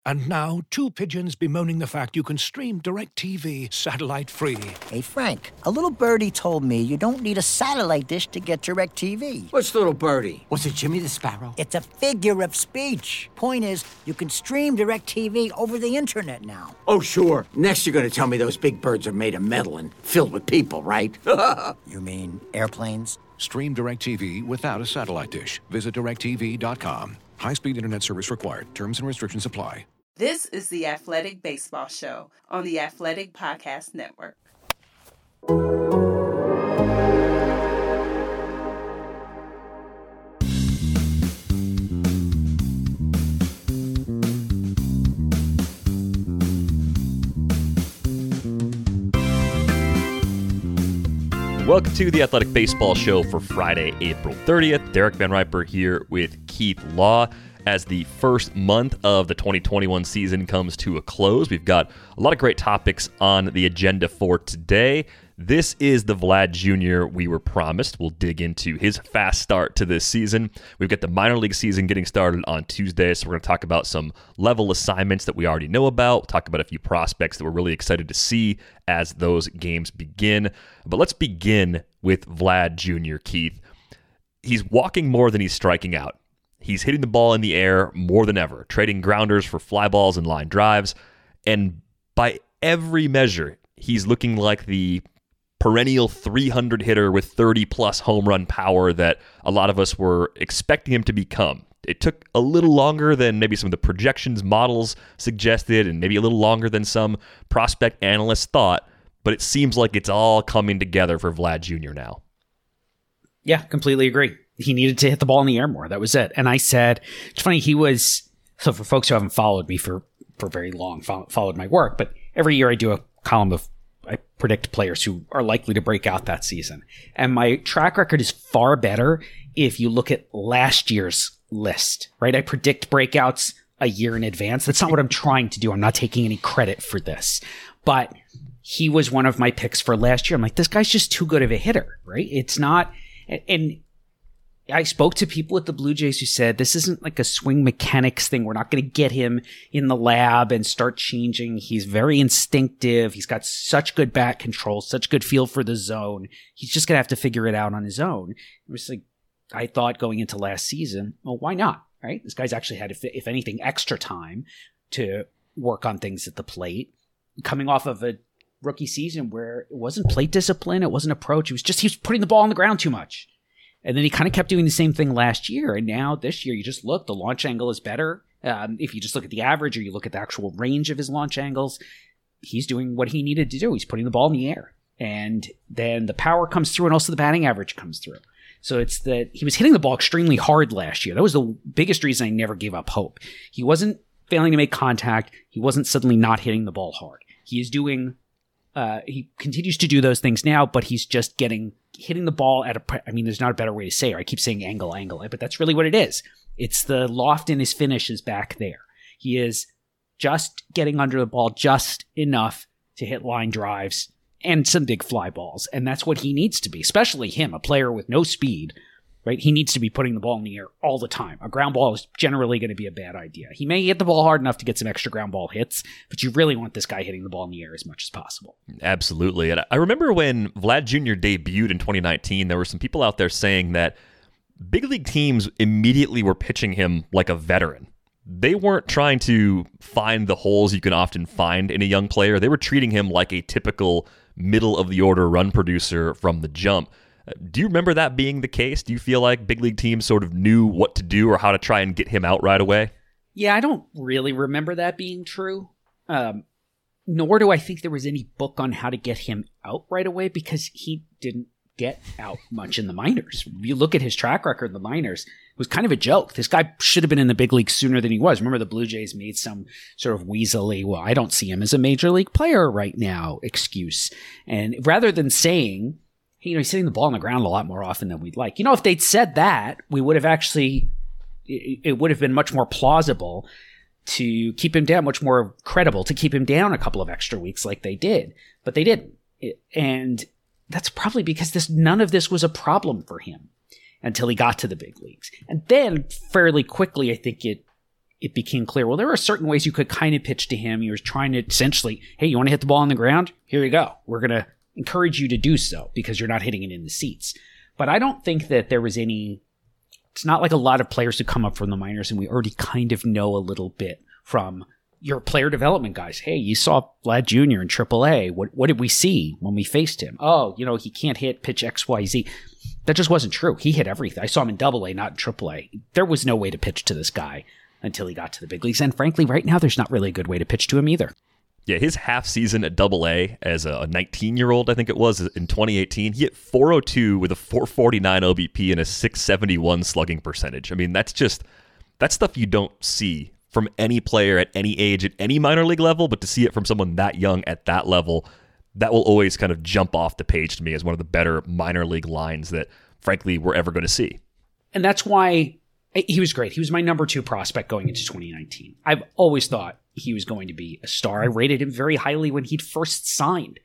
And now, two pigeons bemoaning the fact you can stream DirecTV satellite-free. Hey, Frank, a little birdie told me you don't need a satellite dish to get DirecTV. What's little birdie? Was it Jimmy the Sparrow? It's a figure of speech. Point is, you can stream DirecTV over the internet now. Oh, sure. Next you're gonna tell me those big birds are made of metal and filled with people, right? You mean airplanes? Stream DirecTV without a satellite dish. Visit DirecTV.com. High-speed internet service required. Terms and restrictions apply. This is the Athletic Baseball Show on the Athletic Podcast Network. Welcome to the Athletic Baseball Show for Friday, April 30th. Derek Van Riper here with Keith Law. As the first month of the 2021 season comes to a close, we've got a lot of great topics on the agenda for today. This is the Vlad Jr. we were promised. We'll dig into his fast start to this season. We've got the minor league season getting started on Tuesday, so we're going to talk about some level assignments that we already know about. We'll talk about a few prospects that we're really excited to see as those games begin. But let's begin with Vlad Jr., Keith. He's walking more than he's striking out. He's hitting the ball in the air more than ever, trading grounders for fly balls and line drives. And by every measure, he's looking like the perennial 300 hitter with 30-plus home run power that a lot of us were expecting him to become. It took a little longer than maybe some of the projections models suggested, and maybe a little longer than some prospect analysts thought, but it seems like it's all coming together for Vlad Jr. now. Yeah, completely agree. He needed to hit the ball in the air more. That was it. And I said, it's funny, so for folks who haven't followed me for very long, followed my work, but every year I do a column I predict players who are likely to break out that season. And my track record is far better if you look at last year's list, right? I predict breakouts a year in advance. That's not what I'm trying to do. I'm not taking any credit for this. But he was one of my picks for last year. I'm like, this guy's just too good of a hitter, right? It's not, and I spoke to people at the Blue Jays who said, this isn't like a swing mechanics thing. We're not going to get him in the lab and start changing. He's very instinctive. He's got such good bat control, such good feel for the zone. He's just going to have to figure it out on his own. It was like, I thought going into last season, well, why not, right? This guy's actually had, if anything, extra time to work on things at the plate. Coming off of a rookie season where it wasn't plate discipline, it wasn't approach. It was just he was putting the ball on the ground too much. And then he kind of kept doing the same thing last year. And now this year, you just look, the launch angle is better. If you just look at the average or you look at the actual range of his launch angles, he's doing what he needed to do. He's putting the ball in the air. And then the power comes through and also the batting average comes through. So it's that he was hitting the ball extremely hard last year. That was the biggest reason I never gave up hope. He wasn't failing to make contact. He wasn't suddenly not hitting the ball hard. He is doing, he continues to do those things now, but he's just hitting the ball at there's not a better way to say it. I keep saying angle, but that's really what it is. It's the loft in his finish is back there. He is just getting under the ball just enough to hit line drives and some big fly balls. And that's what he needs to be, especially him, a player with no speed, right? He needs to be putting the ball in the air all the time. A ground ball is generally going to be a bad idea. He may hit the ball hard enough to get some extra ground ball hits, but you really want this guy hitting the ball in the air as much as possible. Absolutely. And I remember when Vlad Jr. debuted in 2019, there were some people out there saying that big league teams immediately were pitching him like a veteran. They weren't trying to find the holes you can often find in a young player. They were treating him like a typical middle-of-the-order run producer from the jump. Do you remember that being the case? Do you feel like big league teams sort of knew what to do or how to try and get him out right away? Yeah, I don't really remember that being true. Nor do I think there was any book on how to get him out right away because he didn't get out much in the minors. You look at his track record in the minors, it was kind of a joke. This guy should have been in the big league sooner than he was. Remember the Blue Jays made some sort of weaselly, well, I don't see him as a major league player right now excuse. And rather than saying, hey, he's hitting the ball on the ground a lot more often than we'd like. If they'd said that, we would have actually, it would have been much more plausible to keep him down, much more credible to keep him down a couple of extra weeks like they did. But they didn't. And that's probably because none of this was a problem for him until he got to the big leagues. And then fairly quickly, I think it became clear, well, there were certain ways you could kind of pitch to him. He was trying to essentially, hey, you want to hit the ball on the ground? Here you go. We're going to encourage you to do so because you're not hitting it in the seats. But I don't think that there was it's not like a lot of players who come up from the minors and we already kind of know a little bit from your player development guys. Hey, you saw Vlad Jr. in AAA. What did we see when we faced him? Oh, he can't hit pitch XYZ. That just wasn't true. He hit everything. I saw him in AA, not in AAA. There was no way to pitch to this guy until he got to the big leagues. And frankly, right now, there's not really a good way to pitch to him either. Yeah, his half season at AA as a 19-year-old, I think it was, in 2018, he hit .402 with a .449 OBP and a .671 slugging percentage. I mean, that's stuff you don't see from any player at any age, at any minor league level, but to see it from someone that young at that level, that will always kind of jump off the page to me as one of the better minor league lines that, frankly, we're ever going to see. And that's why he was great. He was my number 2 prospect going into 2019. I've always thought he was going to be a star. I rated him very highly when he'd first signed.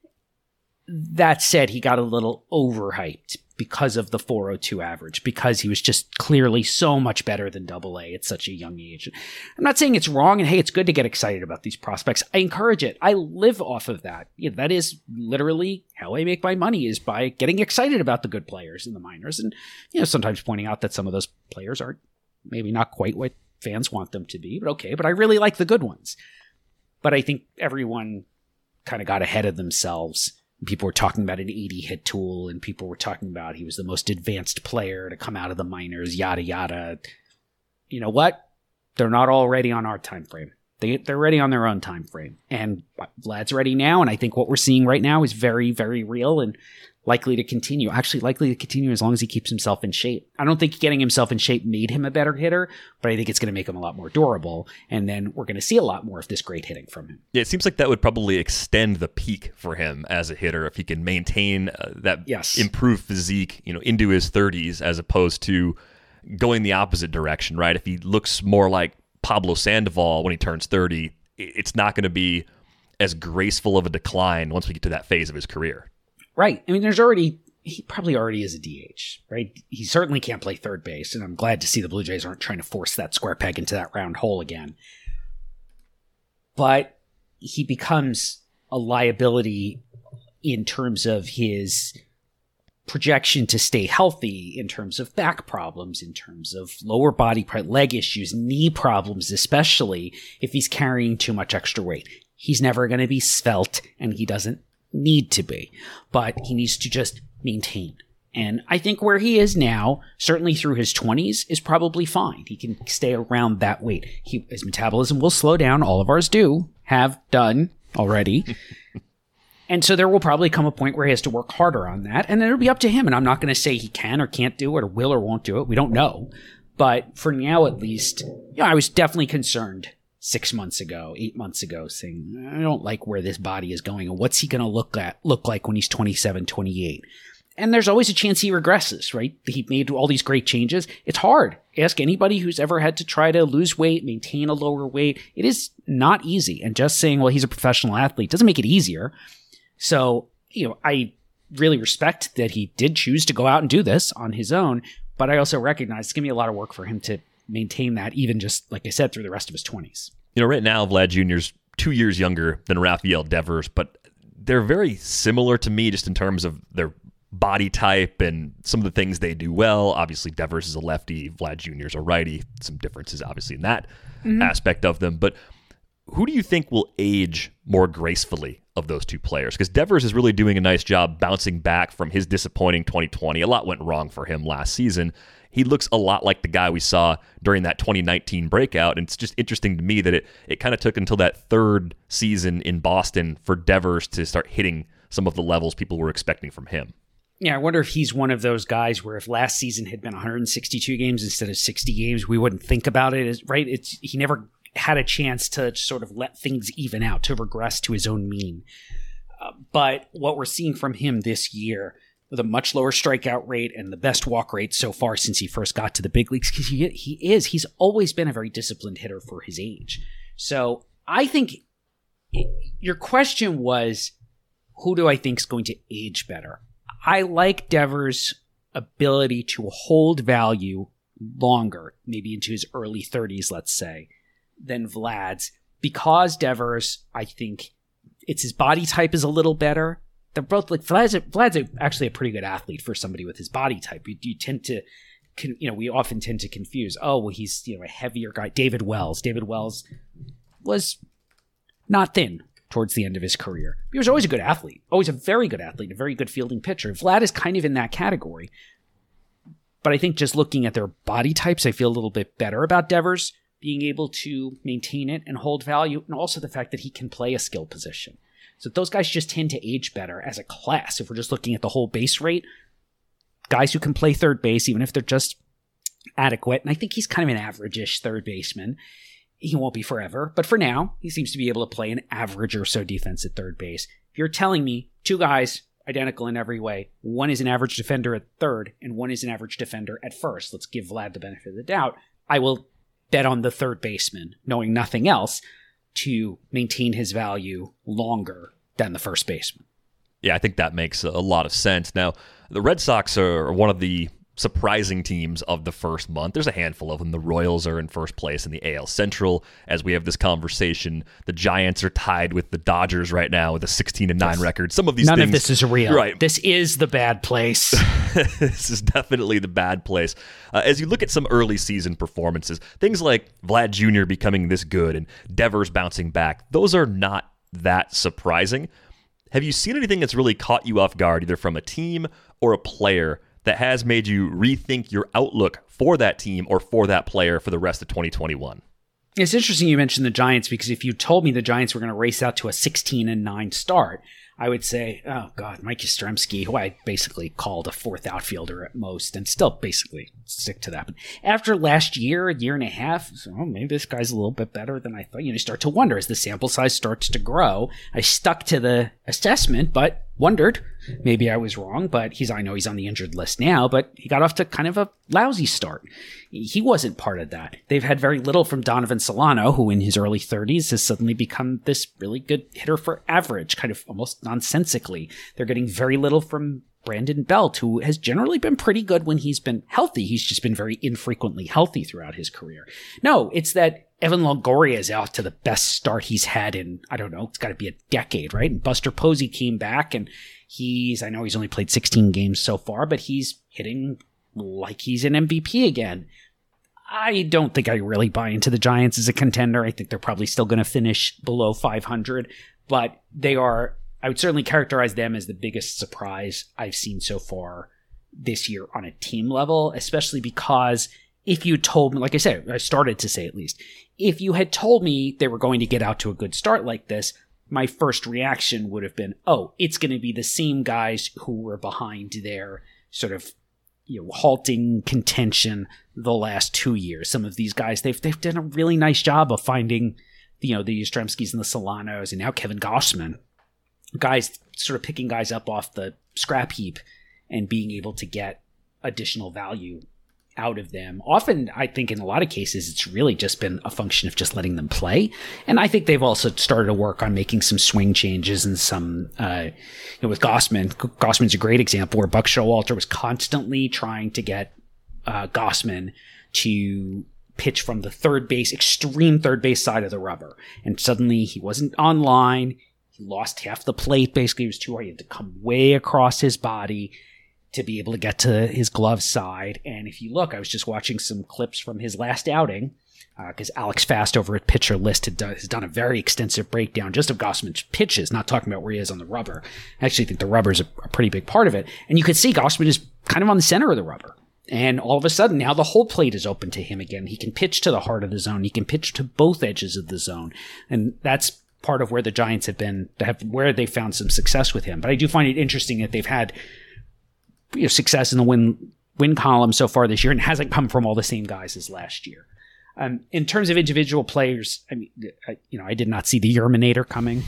That said, he got a little overhyped because of the .402 average, because he was just clearly so much better than AA at such a young age. I'm not saying it's wrong, and hey, it's good to get excited about these prospects. I encourage it. I live off of that. That is literally how I make my money, is by getting excited about the good players in the minors, and sometimes pointing out that some of those players are maybe not quite what fans want them to be, but okay, but I really like the good ones. But I think everyone kind of got ahead of themselves. People were talking about an 80 hit tool, and people were talking about he was the most advanced player to come out of the minors, yada, yada. You know what? They're not all ready on our time frame. They're ready on their own time frame. And Vlad's ready now, and I think what we're seeing right now is very, very real and likely to continue. Actually, likely to continue as long as he keeps himself in shape. I don't think getting himself in shape made him a better hitter, but I think it's going to make him a lot more durable, and then we're going to see a lot more of this great hitting from him. Yeah, it seems like that would probably extend the peak for him as a hitter if he can maintain that improved physique, into his 30s, as opposed to going the opposite direction, right? If he looks more like Pablo Sandoval when he turns 30, it's not going to be as graceful of a decline once we get to that phase of his career. Right. I mean, he probably already is a DH, right? He certainly can't play third base, and I'm glad to see the Blue Jays aren't trying to force that square peg into that round hole again. But he becomes a liability in terms of his projection to stay healthy, in terms of back problems, in terms of lower body leg issues, knee problems, especially if he's carrying too much extra weight. He's never going to be svelte, and he doesn't need to be, but he needs to just maintain. And I think where he is now, certainly through his 20s, is probably fine. He can stay around that weight. His metabolism will slow down. All of ours have done already. And so there will probably come a point where he has to work harder on that, and then it'll be up to him. And I'm not going to say he can or can't do it, or will or won't do it. We don't know. But for now, at least, I was definitely concerned 6 months ago, 8 months ago, saying, I don't like where this body is going, and what's he going to look like when he's 27, 28. And there's always a chance he regresses, right? He made all these great changes. It's hard. Ask anybody who's ever had to try to lose weight, maintain a lower weight. It is not easy. And just saying, well, he's a professional athlete doesn't make it easier. So, I really respect that he did choose to go out and do this on his own, but I also recognize it's going to be a lot of work for him to maintain that, even just, like I said, through the rest of his 20s. Right now, Vlad Jr.'s 2 years younger than Rafael Devers, but they're very similar to me just in terms of their body type and some of the things they do well. Obviously, Devers is a lefty, Vlad Jr. is a righty. Some differences, obviously, in that aspect of them. But who do you think will age more gracefully of those two players? Because Devers is really doing a nice job bouncing back from his disappointing 2020. A lot went wrong for him last season. He looks a lot like the guy we saw during that 2019 breakout. And it's just interesting to me that it kind of took until that third season in Boston for Devers to start hitting some of the levels people were expecting from him. Yeah, I wonder if he's one of those guys where if last season had been 162 games instead of 60 games, we wouldn't think about it, right? He never had a chance to sort of let things even out, to regress to his own mean. But what we're seeing from him this year, with a much lower strikeout rate and the best walk rate so far since he first got to the big leagues, because he's always been a very disciplined hitter for his age. So I think your question was, who do I think is going to age better? I like Devers' ability to hold value longer, maybe into his early 30s, let's say, than Vlad's. Because Devers, I think it's his body type is a little better. They're both like Vlad's actually a pretty good athlete for somebody with his body type. You tend to, we often tend to confuse. Oh, well, he's a heavier guy. David Wells was not thin towards the end of his career. He was always a good athlete, always a very good athlete, a very good fielding pitcher. Vlad is kind of in that category. But I think just looking at their body types, I feel a little bit better about Devers being able to maintain it and hold value, and also the fact that he can play a skill position. So those guys just tend to age better as a class. If we're just looking at the whole base rate, guys who can play third base, even if they're just adequate, and I think he's kind of an average-ish third baseman. He won't be forever, but for now, he seems to be able to play an average or so defense at third base. If you're telling me two guys identical in every way, one is an average defender at third and one is an average defender at first, let's give Vlad the benefit of the doubt, I will bet on the third baseman, knowing nothing else, to maintain his value longer than the first baseman. Yeah, I think that makes a lot of sense. Now, the Red Sox are one of the surprising teams of the first month. There's a handful of them. The Royals are in first place in the AL Central. As we have this conversation, the Giants are tied with the Dodgers right now with a 16-9 record. Some of these None of this is real. Right. This is the bad place. This is definitely the bad place. As you look at some early season performances, things like Vlad Jr. becoming this good and Devers bouncing back, those are not that surprising. Have you seen anything that's really caught you off guard, either from a team or a player, that has made you rethink your outlook for that team or for that player for the rest of 2021? It's interesting you mentioned the Giants, because if you told me the Giants were going to race out to a 16-9 start, I would say, oh God, Mike Yastrzemski, who I basically called a fourth outfielder at most, and still basically stick to that. But after last year, a year and a half, so, maybe this guy's a little bit better than I thought. You start to wonder as the sample size starts to grow. I stuck to the assessment, but wondered. Maybe I was wrong, but I know he's on the injured list now, but he got off to kind of a lousy start. He wasn't part of that. They've had very little from Donovan Solano, who in his early 30s has suddenly become this really good hitter for average, kind of almost nonsensically. They're getting very little from Brandon Belt, who has generally been pretty good when he's been healthy. He's just been very infrequently healthy throughout his career. No, it's that Evan Longoria is out to the best start he's had in, I don't know, it's got to be a decade, right? And Buster Posey came back, and I know he's only played 16 games so far, but he's hitting like he's an MVP again. I don't think I really buy into the Giants as a contender. I think they're probably still going to finish below 500, but I would certainly characterize them as the biggest surprise I've seen so far this year on a team level, especially because if you told me, like I said, I started to say at least, if you had told me they were going to get out to a good start like this, my first reaction would have been, oh, it's going to be the same guys who were behind their sort of halting contention the last 2 years. Some of these guys, they've done a really nice job of finding, the Yastrzemskis and the Solanos, and now Kevin Gausman, guys sort of picking guys up off the scrap heap and being able to get additional value out of them. Often, I think in a lot of cases, it's really just been a function of just letting them play. And I think they've also started to work on making some swing changes and some, with Gausman. Gausman's a great example where Buck Showalter was constantly trying to get Gausman to pitch from the extreme third base side of the rubber. And suddenly he wasn't online. He lost half the plate. Basically, he was too hard. He had to come way across his body to be able to get to his glove side. And if you look, I was just watching some clips from his last outing, because Alex Fast over at Pitcher List has done a very extensive breakdown just of Gausman's pitches, not talking about where he is on the rubber. I actually think the rubber is a pretty big part of it. And you could see Gausman is kind of on the center of the rubber. And all of a sudden, now the whole plate is open to him again. He can pitch to the heart of the zone. He can pitch to both edges of the zone. And that's part of where the Giants where they found some success with him. But I do find it interesting that they've had success in the win column so far this year, and it hasn't come from all the same guys as last year. In terms of individual players, I did not see the Yerminator coming.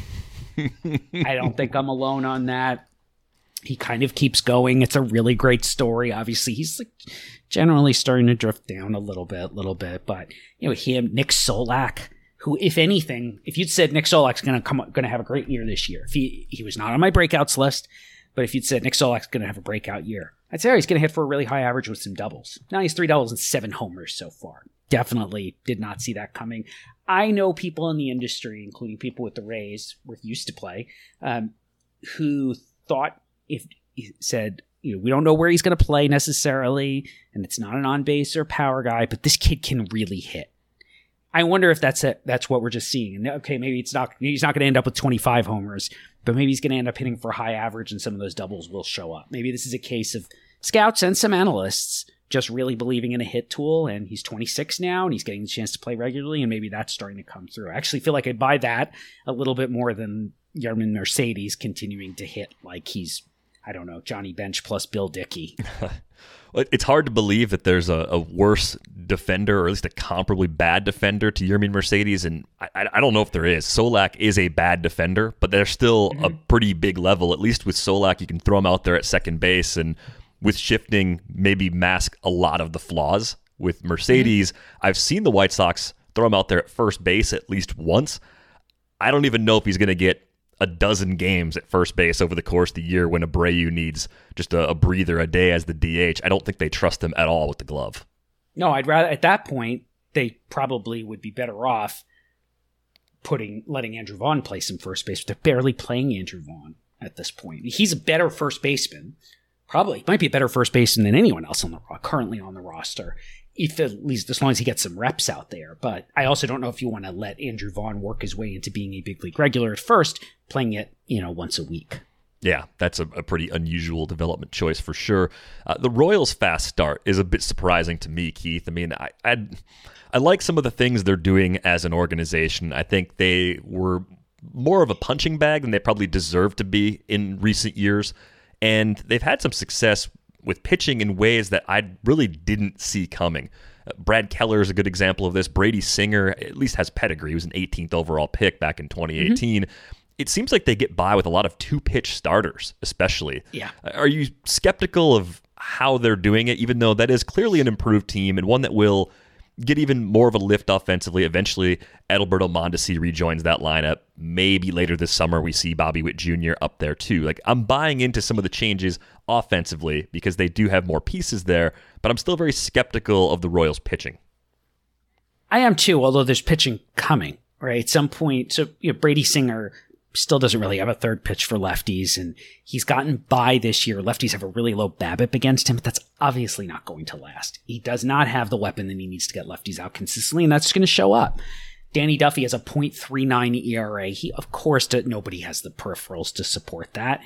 I don't think I'm alone on that. He kind of keeps going. It's a really great story. Obviously, he's generally starting to drift down a little bit. But him, Nick Solak, who, if anything, if you'd said Nick Solak's going to have a great year this year, if he was not on my breakouts list, But if you'd said Nick Solak's going to have a breakout year, I'd say, he's going to hit for a really high average with some doubles. Now he's 3 doubles and 7 homers so far. Definitely did not see that coming. I know people in the industry, including people with the Rays, who used to play, who thought, if he said, we don't know where he's going to play necessarily, and it's not an on-base or power guy, but this kid can really hit. I wonder if that's what we're just seeing. And okay, maybe he's not going to end up with 25 homers, but maybe he's going to end up hitting for high average and some of those doubles will show up. Maybe this is a case of scouts and some analysts just really believing in a hit tool, and he's 26 now and he's getting the chance to play regularly, and maybe that's starting to come through. I actually feel like I'd buy that a little bit more than Yermin Mercedes continuing to hit like he's, I don't know, Johnny Bench plus Bill Dickey. It's hard to believe that there's a worse defender, or at least a comparably bad defender to Yermin Mercedes, and I don't know if there is. Solak is a bad defender, but they're still a pretty big level. At least with Solak, you can throw him out there at second base, and with shifting, maybe mask a lot of the flaws. With Mercedes, I've seen the White Sox throw him out there at first base at least once. I don't even know if he's going to get a dozen games at first base over the course of the year when Abreu needs just a breather a day as the DH. I don't think they trust him at all with the glove. No, I'd rather, at that point, they probably would be better off letting Andrew Vaughn play some first base. They're barely playing Andrew Vaughn at this point. He's a better first baseman. Probably might be a better first baseman than anyone else currently on the roster, if at least as long as he gets some reps out there. But I also don't know if you want to let Andrew Vaughn work his way into being a big league regular at first, playing it once a week. Yeah, that's a pretty unusual development choice for sure. The Royals' fast start is a bit surprising to me, Keith. I mean, I like some of the things they're doing as an organization. I think they were more of a punching bag than they probably deserved to be in recent years. And they've had some success with pitching in ways that I really didn't see coming. Brad Keller is a good example of this. Brady Singer at least has pedigree. He was an 18th overall pick back in 2018. It seems like they get by with a lot of two-pitch starters, especially. Yeah. Are you skeptical of how they're doing it, even though that is clearly an improved team and one that will get even more of a lift offensively? Eventually, Adalberto Mondesi rejoins that lineup. Maybe later this summer we see Bobby Witt Jr. up there too. Like, I'm buying into some of the changes offensively because they do have more pieces there, but I'm still very skeptical of the Royals pitching. I am too, although there's pitching coming, right? At some point, so Brady Singer still doesn't really have a third pitch for lefties, and he's gotten by this year. Lefties have a really low BABIP against him, but that's obviously not going to last. He does not have the weapon that he needs to get lefties out consistently, and that's going to show up. Danny Duffy has a .39 ERA. He, of course, nobody has the peripherals to support that,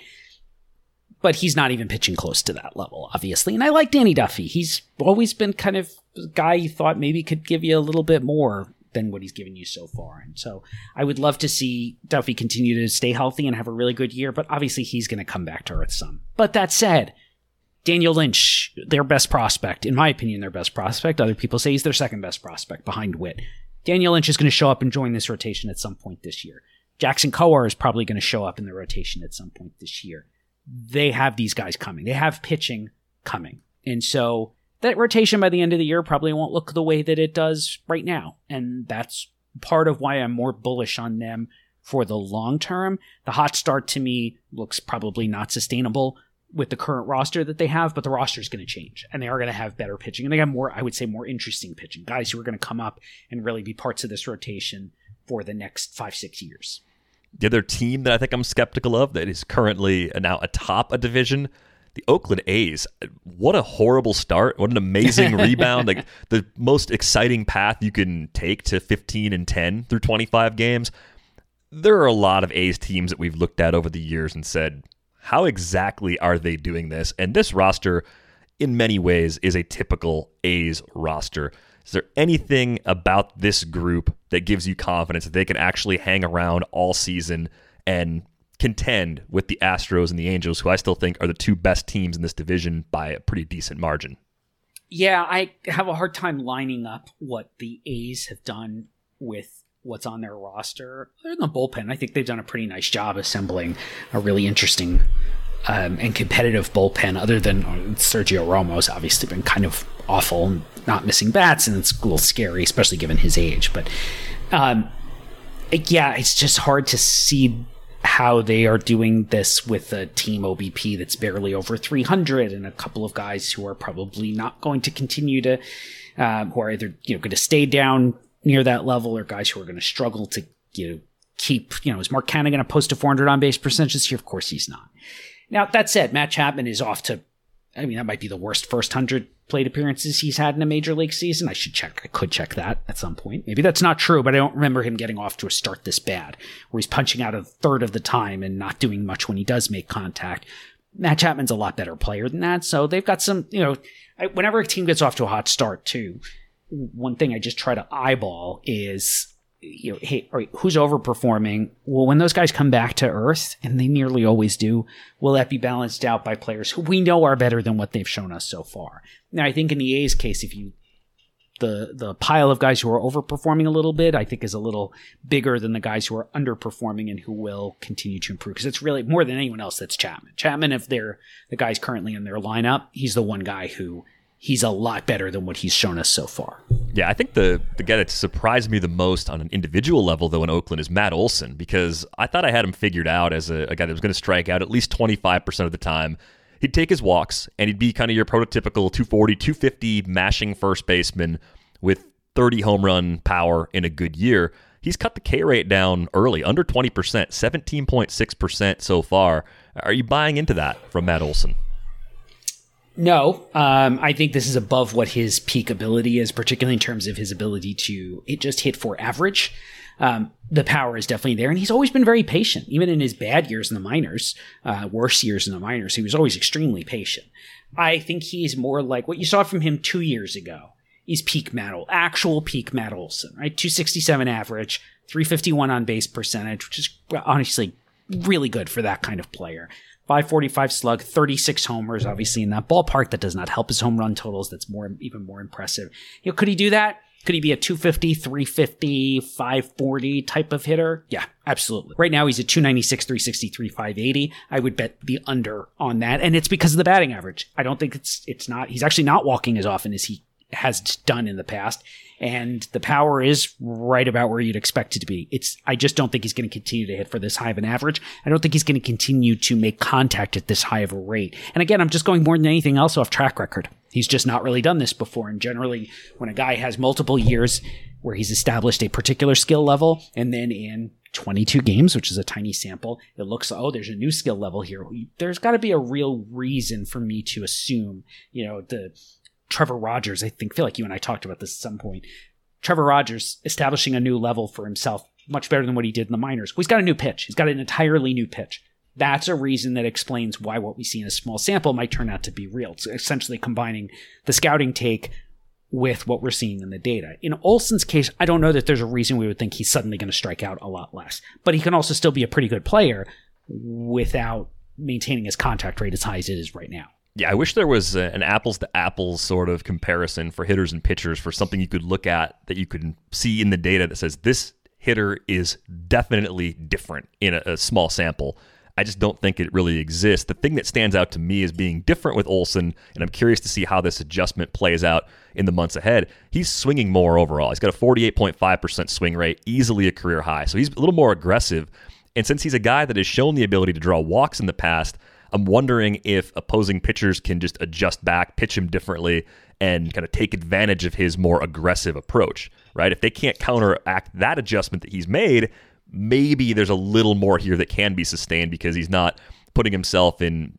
but he's not even pitching close to that level, obviously. And I like Danny Duffy. He's always been kind of a guy you thought maybe could give you a little bit more than what he's given you so far. And so I would love to see Duffy continue to stay healthy and have a really good year, but obviously he's going to come back to earth some. But that said, Daniel Lynch, their best prospect, in my opinion, their best prospect. Other people say he's their second best prospect behind Witt. Daniel Lynch is going to show up and join this rotation at some point this year. Jackson Kowar is probably going to show up in the rotation at some point this year. They have these guys coming. They have pitching coming. And so that rotation by the end of the year probably won't look the way that it does right now. And that's part of why I'm more bullish on them for the long term. The hot start to me looks probably not sustainable with the current roster that they have, but the roster is going to change and they are going to have better pitching. And they have more, I would say, more interesting pitching. Guys who are going to come up and really be parts of this rotation for the next 5-6 years. The other team that I think I'm skeptical of that is currently now atop a division, the Oakland A's. What a horrible start. What an amazing rebound. Like the most exciting path you can take to 15-10 through 25 games. There are a lot of A's teams that we've looked at over the years and said, how exactly are they doing this? And this roster, in many ways, is a typical A's roster. Is there anything about this group that gives you confidence that they can actually hang around all season and contend with the Astros and the Angels, who I still think are the two best teams in this division by a pretty decent margin? Yeah, I have a hard time lining up what the A's have done with what's on their roster. Other than the bullpen, I think they've done a pretty nice job assembling a really interesting and competitive bullpen, other than Sergio Romo's obviously been kind of awful and not missing bats, and it's a little scary, especially given his age. But yeah, it's just hard to see how they are doing this with a team OBP that's barely over 300 and a couple of guys who are probably not going to continue to, who are either, going to stay down near that level or guys who are going to struggle to, keep, is Mark Cannon going to post a 400 on base percentage this year? Of course he's not. Now, that said, Matt Chapman is off to, that might be the worst first 100 plate appearances he's had in a major league season. I could check that at some point. Maybe that's not true, but I don't remember him getting off to a start this bad, where he's punching out a third of the time and not doing much when he does make contact. Matt Chapman's a lot better player than that, so they've got some, whenever a team gets off to a hot start too, one thing I just try to eyeball is, hey, all right, who's overperforming? Well, when those guys come back to earth, and they nearly always do, will that be balanced out by players who we know are better than what they've shown us so far? Now, I think in the A's case, if you the pile of guys who are overperforming a little bit, I think is a little bigger than the guys who are underperforming and who will continue to improve. Because it's really more than anyone else, that's Chapman. Chapman, if they're the guys currently in their lineup, he's the one guy who he's a lot better than what he's shown us so far. Yeah, I think the guy that surprised me the most on an individual level, though, in Oakland is Matt Olson, because I thought I had him figured out as a guy that was going to strike out at least 25% of the time. He'd take his walks, and he'd be kind of your prototypical 240, 250 mashing first baseman with 30 home run power in a good year. He's cut the K rate down early, under 20%, 17.6% so far. Are you buying into that from Matt Olson? No, I think this is above what his peak ability is, particularly in terms of his ability to just hit for average. The power is definitely there, and he's always been very patient. Even in his bad years in the minors, worse years in the minors, he was always extremely patient. I think he's more like what you saw from him 2 years ago. He's actual peak Matt Olson, right? 267 average, 351 on base percentage, which is honestly really good for that kind of player. 545 slug, 36 homers, obviously in that ballpark. That does not help his home run totals. That's even more impressive. Could he do that? Could he be a 250, 350, 540 type of hitter? Yeah, absolutely. Right now he's at 296, 363, 580. I would bet the under on that. And it's because of the batting average. I don't think it's not, he's actually not walking as often as he has done in the past. And the power is right about where you'd expect it to be. I just don't think he's going to continue to hit for this high of an average. I don't think he's going to continue to make contact at this high of a rate. And again, I'm just going more than anything else off track record. He's just not really done this before. And generally, when a guy has multiple years where he's established a particular skill level, and then in 22 games, which is a tiny sample, it looks, there's a new skill level here. There's got to be a real reason for me to assume, the Trevor Rogers, I feel like you and I talked about this at some point. Trevor Rogers establishing a new level for himself, much better than what he did in the minors. Well, he's got a new pitch. He's got an entirely new pitch. That's a reason that explains why what we see in a small sample might turn out to be real. It's essentially combining the scouting take with what we're seeing in the data. In Olson's case, I don't know that there's a reason we would think he's suddenly going to strike out a lot less. But he can also still be a pretty good player without maintaining his contact rate as high as it is right now. Yeah, I wish there was an apples-to-apples sort of comparison for hitters and pitchers, for something you could look at that you could see in the data that says this hitter is definitely different in a small sample. I just don't think it really exists. The thing that stands out to me as being different with Olson, and I'm curious to see how this adjustment plays out in the months ahead, he's swinging more overall. He's got a 48.5% swing rate, easily a career high. So he's a little more aggressive. And since he's a guy that has shown the ability to draw walks in the past, I'm wondering if opposing pitchers can just adjust back, pitch him differently, and kind of take advantage of his more aggressive approach, right? If they can't counteract that adjustment that he's made, maybe there's a little more here that can be sustained because he's not putting himself in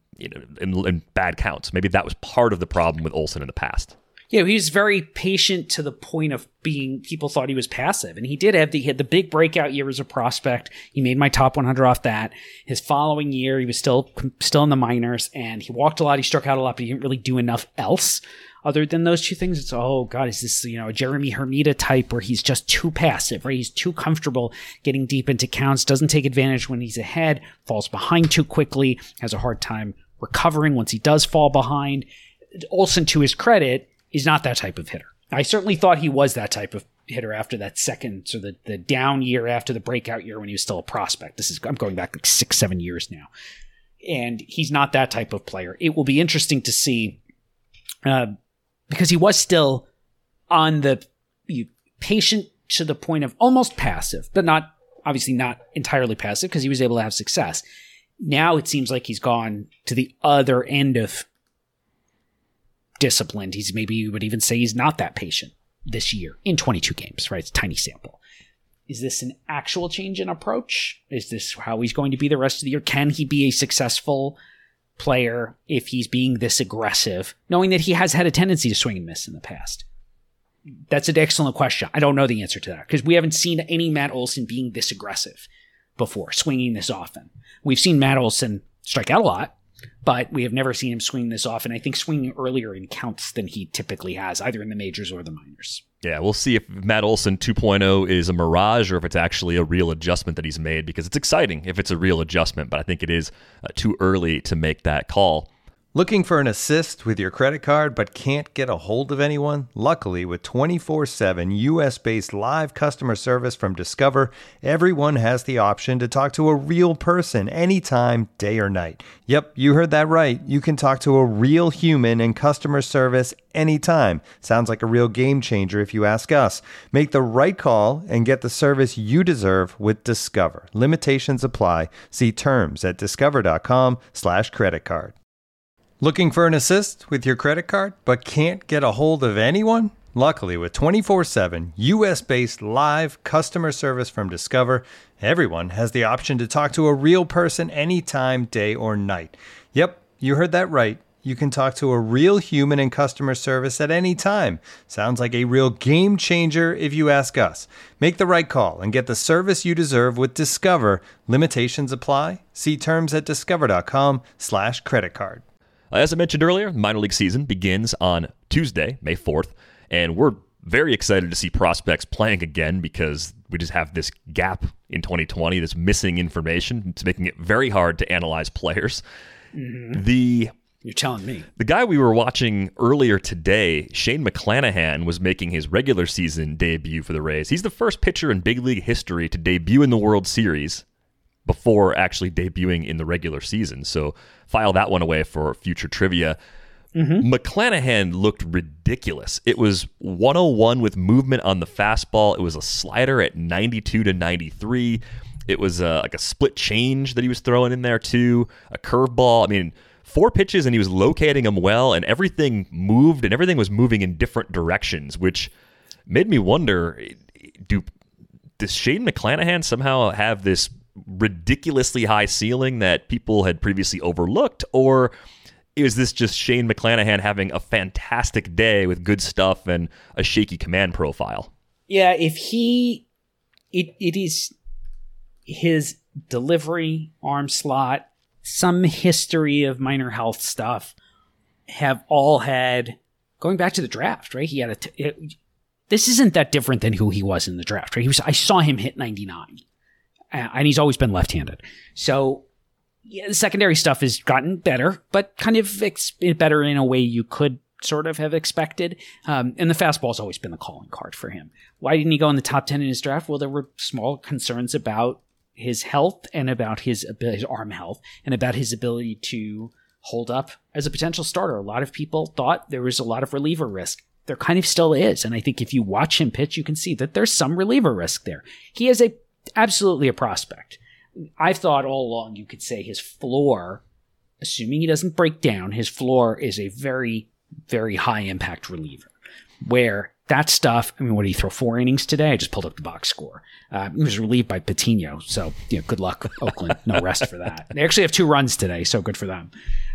bad counts. Maybe that was part of the problem with Olson in the past. He was very patient to the point of people thought he was passive. And he had the big breakout year as a prospect. He made my top 100 off that. His following year, he was still in the minors, and he walked a lot, he struck out a lot, but he didn't really do enough else other than those two things. It's, is this, a Jeremy Hermida type where he's just too passive, right? He's too comfortable getting deep into counts, doesn't take advantage when he's ahead, falls behind too quickly, has a hard time recovering once he does fall behind. Olson, to his credit, is not that type of hitter. I certainly thought he was that type of hitter after that second, so the down year after the breakout year when he was still a prospect. I'm going back like 6-7 years now. And he's not that type of player. It will be interesting to see, because he was still on the patient to the point of almost passive, but not obviously not entirely passive because he was able to have success. Now it seems like he's gone to the other end of disciplined. Maybe you would even say he's not that patient this year in 22 games, right? It's a tiny sample. Is this an actual change in approach? Is this how he's going to be the rest of the year? Can he be a successful player if he's being this aggressive, knowing that he has had a tendency to swing and miss in the past? That's an excellent question. I don't know the answer to that because we haven't seen any Matt Olson being this aggressive before, swinging this often. We've seen Matt Olson strike out a lot, but we have never seen him swing this often. I think swinging earlier in counts than he typically has, either in the majors or the minors. Yeah, we'll see if Matt Olson 2.0 is a mirage or if it's actually a real adjustment that he's made, because it's exciting if it's a real adjustment, but I think it is too early to make that call. Looking for an assist with your credit card but can't get a hold of anyone? Luckily, with 24/7 US-based live customer service from Discover, everyone has the option to talk to a real person anytime, day or night. Yep, you heard that right. You can talk to a real human in customer service anytime. Sounds like a real game changer if you ask us. Make the right call and get the service you deserve with Discover. Limitations apply. See terms at discover.com/creditcard. Looking for an assist with your credit card but can't get a hold of anyone? Luckily, with 24/7 US-based live customer service from Discover, everyone has the option to talk to a real person anytime, day or night. Yep, you heard that right. You can talk to a real human in customer service at any time. Sounds like a real game changer if you ask us. Make the right call and get the service you deserve with Discover. Limitations apply. See terms at discover.com/creditcard. As I mentioned earlier, minor league season begins on Tuesday, May 4th, and we're very excited to see prospects playing again because we just have this gap in 2020, this missing information. It's making it very hard to analyze players. Mm-hmm. You're telling me. The guy we were watching earlier today, Shane McClanahan, was making his regular season debut for the Rays. He's the first pitcher in big league history to debut in the World Series before actually debuting in the regular season. So file that one away for future trivia. Mm-hmm. McClanahan looked ridiculous. It was 101 with movement on the fastball. It was a slider at 92 to 93. It was like a split change that he was throwing in there too, a curveball. I mean, 4 pitches and he was locating them well, and everything moved and everything was moving in different directions, which made me wonder, does Shane McClanahan somehow have this ridiculously high ceiling that people had previously overlooked, or is this just Shane McClanahan having a fantastic day with good stuff and a shaky command profile? Yeah, it is his delivery, arm slot, some history of minor health stuff have all had, going back to the draft, right? He had this isn't that different than who he was in the draft, right? I saw him hit 99. And he's always been left-handed. So yeah, the secondary stuff has gotten better, but kind of better in a way you could sort of have expected. And the fastball's always been the calling card for him. Why didn't he go in the top 10 in his draft? Well, there were small concerns about his health and about his arm health and about his ability to hold up as a potential starter. A lot of people thought there was a lot of reliever risk. There kind of still is. And I think if you watch him pitch, you can see that there's some reliever risk there. He is absolutely a prospect. I've thought all along you could say his floor, assuming he doesn't break down, his floor is a very, very high impact reliever. Where that stuff, I mean, what did he throw, 4 innings today? I just pulled up the box score. He was relieved by Patino, so good luck, Oakland. No rest for that. They actually have 2 runs today, so good for them.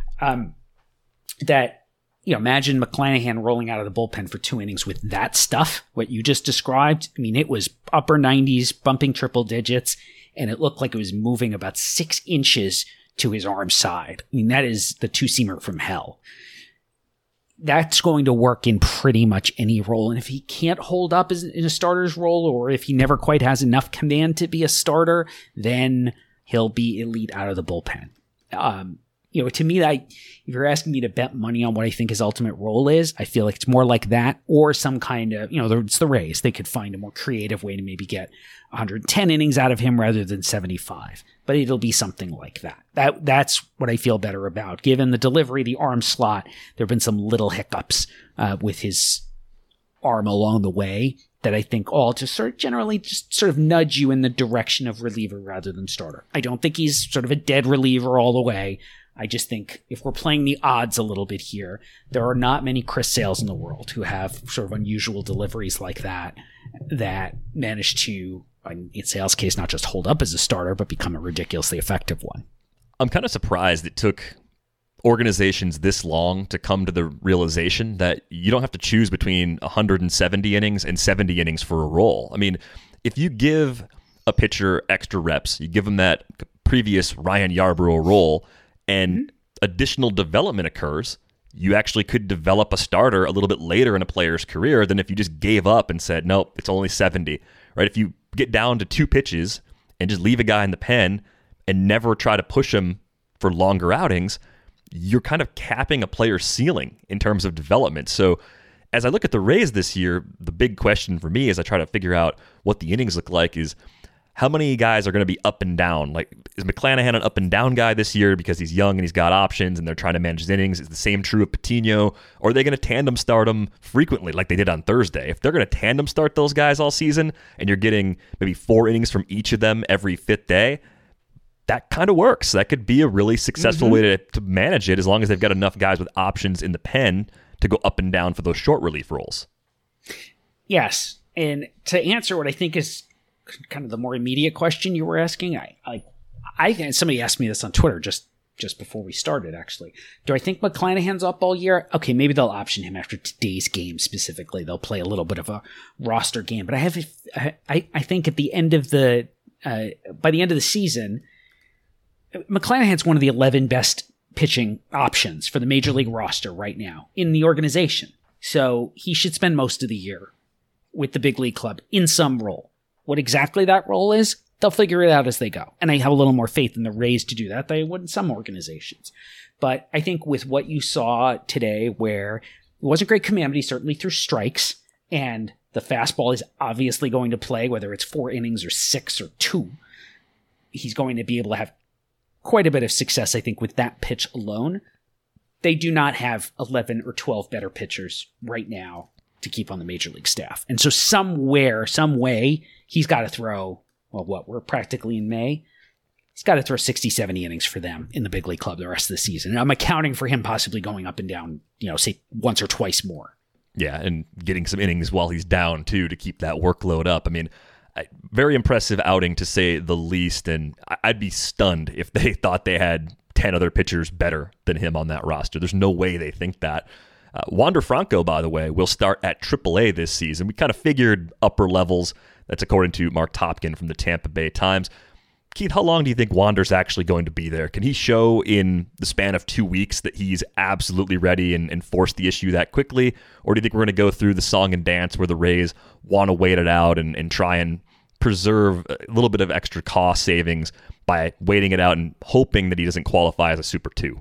Imagine McClanahan rolling out of the bullpen for 2 innings with that stuff, what you just described. I mean, it was upper 90s, bumping triple digits, and it looked like it was moving about 6 inches to his arm side. I mean, that is the 2-seamer from hell. That's going to work in pretty much any role. And if he can't hold up in a starter's role, or if he never quite has enough command to be a starter, then he'll be elite out of the bullpen. To me, if you're asking me to bet money on what I think his ultimate role is, I feel like it's more like that, or some kind of, it's the Rays. They could find a more creative way to maybe get 110 innings out of him rather than 75. But it'll be something like that. That's what I feel better about. Given the delivery, the arm slot, there have been some little hiccups with his arm along the way. that I think all just sort of generally just sort of nudge you in the direction of reliever rather than starter. I don't think he's sort of a dead reliever all the way. I just think if we're playing the odds a little bit here, there are not many Chris Sales in the world who have sort of unusual deliveries like that manage to, in Sales' case, not just hold up as a starter, but become a ridiculously effective one. I'm kind of surprised it took organizations this long to come to the realization that you don't have to choose between 170 innings and 70 innings for a role. I mean, if you give a pitcher extra reps, you give them that previous Ryan Yarbrough role, and additional development occurs, you actually could develop a starter a little bit later in a player's career than if you just gave up and said, nope, it's only 70, right? If you get down to 2 pitches and just leave a guy in the pen and never try to push him for longer outings, you're kind of capping a player's ceiling in terms of development. So as I look at the Rays this year, the big question for me as I try to figure out what the innings look like is, how many guys are going to be up and down? Like, is McClanahan an up and down guy this year because he's young and he's got options and they're trying to manage his innings? Is the same true of Patino? Or are they going to tandem start him frequently like they did on Thursday? If they're going to tandem start those guys all season and you're getting maybe 4 innings from each of them every 5th day, that kind of works. That could be a really successful way to manage it as long as they've got enough guys with options in the pen to go up and down for those short relief roles. Yes. And to answer what I think is kind of the more immediate question you were asking, I somebody asked me this on Twitter just before we started, actually. Do I think McClanahan's up all year? Okay, maybe they'll option him after today's game specifically. They'll play a little bit of a roster game. But I think at the end of by the end of the season, McClanahan's one of the 11 best pitching options for the Major League roster right now in the organization. So he should spend most of the year with the big league club in some role. What exactly that role is, they'll figure it out as they go. And I have a little more faith in the Rays to do that than I would in some organizations. But I think with what you saw today, where it wasn't great command, but he certainly threw strikes, and the fastball is obviously going to play, whether it's 4 innings or 6 or 2, he's going to be able to have quite a bit of success, I think, with that pitch alone. They do not have 11 or 12 better pitchers right now to keep on the Major League staff. And so somewhere, some way, he's got to throw, we're practically in May. He's got to throw 60, 70 innings for them in the big league club the rest of the season. And I'm accounting for him possibly going up and down, say once or twice more. Yeah, and getting some innings while he's down, too, to keep that workload up. I mean, very impressive outing, to say the least, and I'd be stunned if they thought they had 10 other pitchers better than him on that roster. There's no way they think that. Wander Franco, by the way, will start at AAA this season. We kind of figured upper levels. That's according to Mark Topkin from the Tampa Bay Times. Keith, how long do you think Wander's actually going to be there? Can he show in the span of 2 weeks that he's absolutely ready and force the issue that quickly? Or do you think we're going to go through the song and dance where the Rays want to wait it out and try and preserve a little bit of extra cost savings by waiting it out and hoping that he doesn't qualify as a Super 2?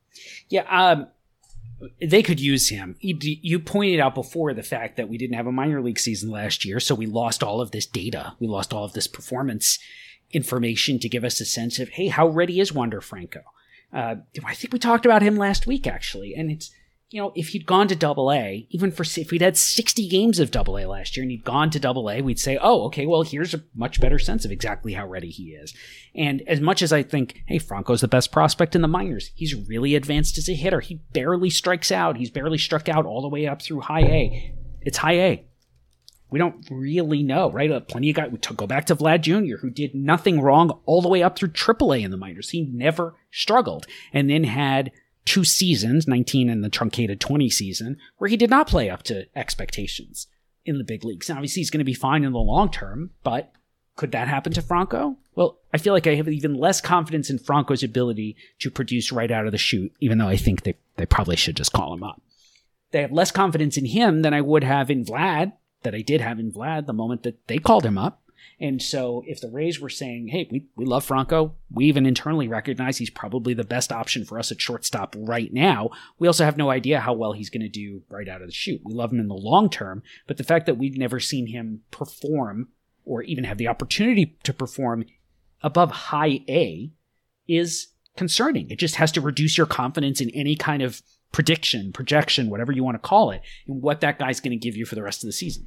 Yeah, they could use him. You pointed out before the fact that we didn't have a minor league season last year, so we lost all of this data. We lost all of this performance information to give us a sense of, hey, how ready is Wander Franco? I think we talked about him last week, actually. And it's, if he'd gone to AA, if we'd had 60 games of AA last year and he'd gone to AA, we'd say, oh, okay, well, here's a much better sense of exactly how ready he is. And as much as I think, hey, Franco's the best prospect in the minors, he's really advanced as a hitter. He barely strikes out. He's barely struck out all the way up through high A. It's high A. We don't really know, right? Plenty of guys. We go back to Vlad Jr., who did nothing wrong all the way up through AAA in the minors. He never struggled, and then had 2 seasons, 19 and the truncated 20 season, where he did not play up to expectations in the big leagues. Now, obviously, he's going to be fine in the long term, but could that happen to Franco? Well, I feel like I have even less confidence in Franco's ability to produce right out of the chute, even though I think they probably should just call him up. They have less confidence in him than I would have in Vlad, that I did have in Vlad the moment that they called him up. And so if the Rays were saying, hey, we love Franco, we even internally recognize he's probably the best option for us at shortstop right now, we also have no idea how well he's going to do right out of the chute. We love him in the long term, but the fact that we've never seen him perform or even have the opportunity to perform above high A is concerning. It just has to reduce your confidence in any kind of prediction, projection, whatever you want to call it, and what that guy's going to give you for the rest of the season.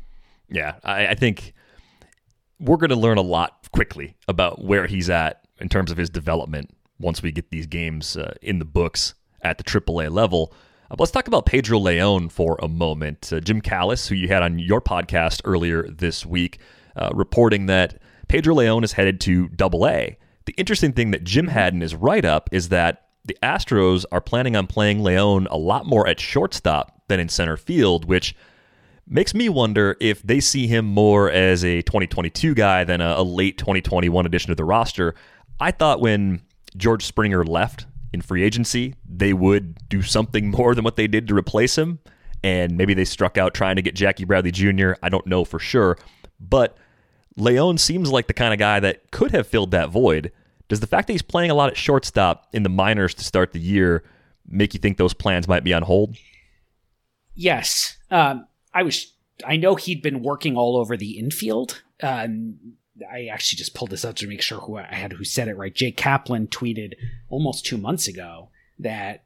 Yeah, I think we're going to learn a lot quickly about where he's at in terms of his development once we get these games in the books at the AAA level. Let's talk about Pedro Leon for a moment. Jim Callis, who you had on your podcast earlier this week, reporting that Pedro Leon is headed to AA. The interesting thing that Jim had in his write-up is that the Astros are planning on playing Leon a lot more at shortstop than in center field, which makes me wonder if they see him more as a 2022 guy than a late 2021 addition to the roster. I thought when George Springer left in free agency, they would do something more than what they did to replace him, and maybe they struck out trying to get Jackie Bradley Jr. I don't know for sure, but Leon seems like the kind of guy that could have filled that void. Does the fact that he's playing a lot at shortstop in the minors to start the year make you think those plans might be on hold? Yes. I know he'd been working all over the infield. I actually just pulled this up to make sure who said it right. Jay Kaplan tweeted almost 2 months ago that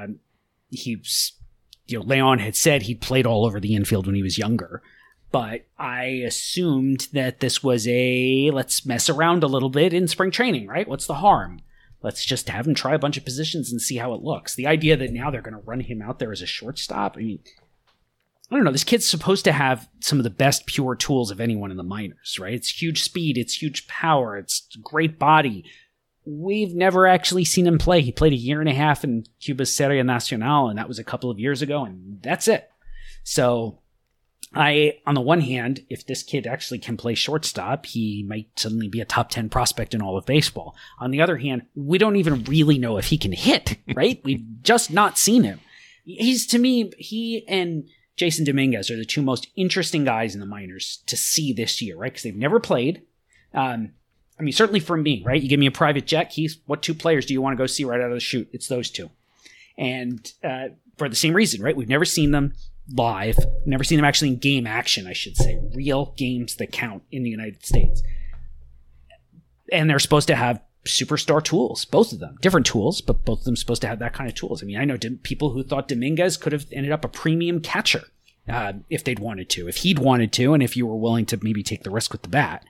Leon had said he'd played all over the infield when he was younger. But I assumed that this was let's mess around a little bit in spring training, right? What's the harm? Let's just have him try a bunch of positions and see how it looks. The idea that now they're going to run him out there as a shortstop, I mean, I don't know. This kid's supposed to have some of the best pure tools of anyone in the minors, right? It's huge speed. It's huge power. It's great body. We've never actually seen him play. He played 1.5 years in Cuba's Serie Nacional, and that was a couple of years ago, and that's it. So on the one hand, if this kid actually can play shortstop, he might suddenly be a top 10 prospect in all of baseball. On the other hand, we don't even really know if he can hit, right? We've just not seen him. To me, he and Jason Dominguez are the two most interesting guys in the minors to see this year, right? Because they've never played. Certainly for me, right? You give me a private jet, what two players do you want to go see right out of the chute? It's those two. And for the same reason, right? We've never seen them live, never seen them actually in game action, I should say. Real games that count in the United States. And they're supposed to have superstar tools, both of them. Different tools, but both of them supposed to have that kind of tools. I mean, I know people who thought Dominguez could have ended up a premium catcher if they'd wanted to, if he'd wanted to, and if you were willing to maybe take the risk with the bat.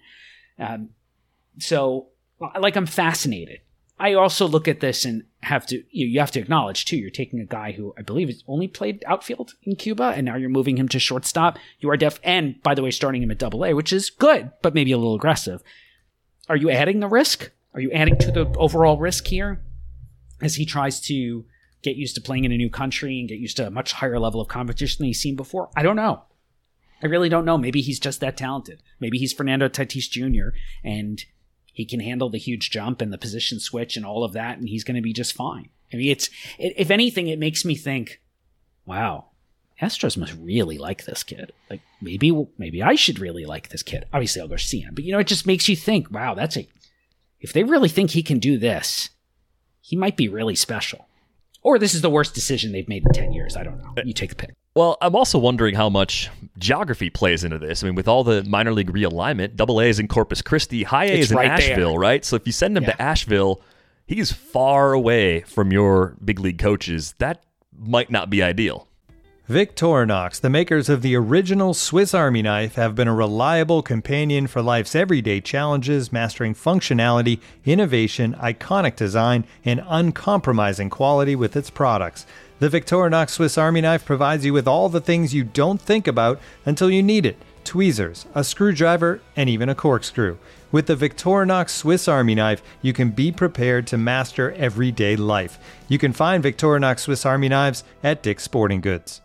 So I'm fascinated. I also look at this and you have to acknowledge, too, you're taking a guy who I believe has only played outfield in Cuba, and now you're moving him to shortstop. You are and by the way, starting him at AA, which is good, but maybe a little aggressive. Are you adding the risk? Are you adding to the overall risk here as he tries to get used to playing in a new country and get used to a much higher level of competition than he's seen before? I don't know. I really don't know. Maybe he's just that talented. Maybe he's Fernando Tatis Jr. and he can handle the huge jump and the position switch and all of that, and he's going to be just fine. I mean, if anything, it makes me think, wow, Astros must really like this kid. Like maybe I should really like this kid. Obviously, I'll go see him, but it just makes you think, wow, if they really think he can do this, he might be really special. Or this is the worst decision they've made in 10 years. I don't know. You take the pick. Well, I'm also wondering how much geography plays into this. I mean, with all the minor league realignment, AA is in Corpus Christi, High A is in Asheville, right? So if you send him to Asheville, he's far away from your big league coaches. That might not be ideal. Victorinox, the makers of the original Swiss Army knife, have been a reliable companion for life's everyday challenges, mastering functionality, innovation, iconic design, and uncompromising quality with its products. The Victorinox Swiss Army knife provides you with all the things you don't think about until you need it. Tweezers, a screwdriver, and even a corkscrew. With the Victorinox Swiss Army knife, you can be prepared to master everyday life. You can find Victorinox Swiss Army knives at Dick's Sporting Goods.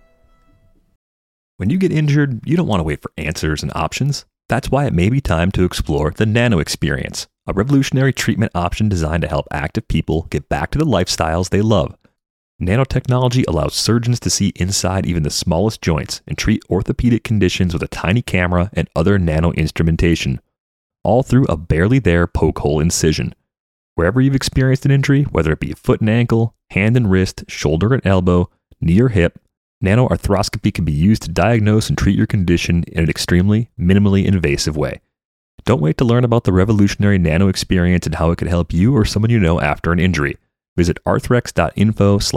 When you get injured, you don't want to wait for answers and options. That's why it may be time to explore the Nano Experience, a revolutionary treatment option designed to help active people get back to the lifestyles they love. Nanotechnology allows surgeons to see inside even the smallest joints and treat orthopedic conditions with a tiny camera and other nano instrumentation, all through a barely there poke hole incision. Wherever you've experienced an injury, whether it be a foot and ankle, hand and wrist, shoulder and elbow, knee or hip, nanoarthroscopy can be used to diagnose and treat your condition in an extremely, minimally invasive way. Don't wait to learn about the revolutionary Nano Experience and how it could help you or someone you know after an injury. Visit